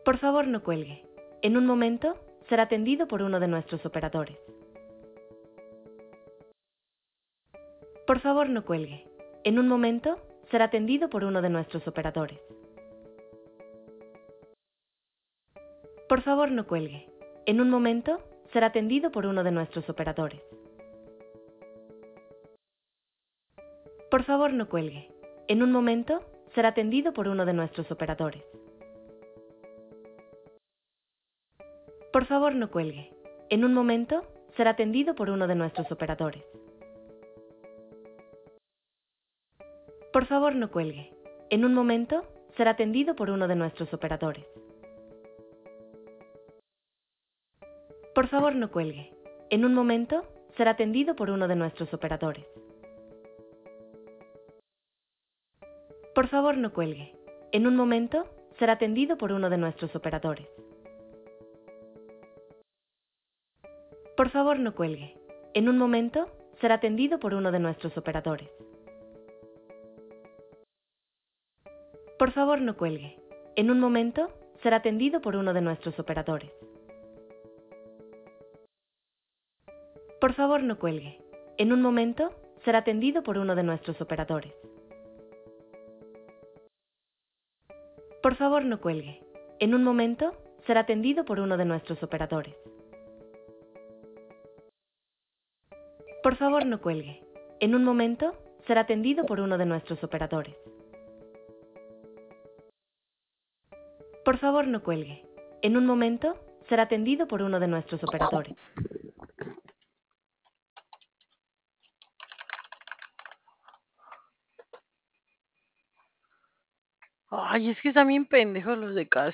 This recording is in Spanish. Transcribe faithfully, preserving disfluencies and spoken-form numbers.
Por favor, no cuelgue. En un momento, será atendido por uno de nuestros operadores. Por favor, no cuelgue. En un momento, será atendido por uno de nuestros operadores. Por favor, no cuelgue. En un momento, será atendido por uno de nuestros operadores. Por favor, no cuelgue. En un momento, será atendido por uno de nuestros operadores. Por favor, no cuelgue. En un momento, será atendido por uno de nuestros operadores. Por favor, no cuelgue. En un momento, será atendido por uno de nuestros operadores. Por favor, no cuelgue. En un momento, será atendido por uno de nuestros operadores. Por favor, no cuelgue. En un momento, será atendido por uno de nuestros operadores. Por favor, no cuelgue. En un momento, será atendido por uno de nuestros operadores. Por favor, no cuelgue. En un momento, será atendido por uno de nuestros operadores. Por favor, no cuelgue. En un momento, será atendido por uno de nuestros operadores. Por favor, no cuelgue. En un momento, será atendido por uno de nuestros operadores. Por favor, no cuelgue. En un momento, será atendido por uno de nuestros operadores. Por favor, no cuelgue. En un momento, será atendido por uno de nuestros operadores. Ay, es que están bien pendejos los de casa.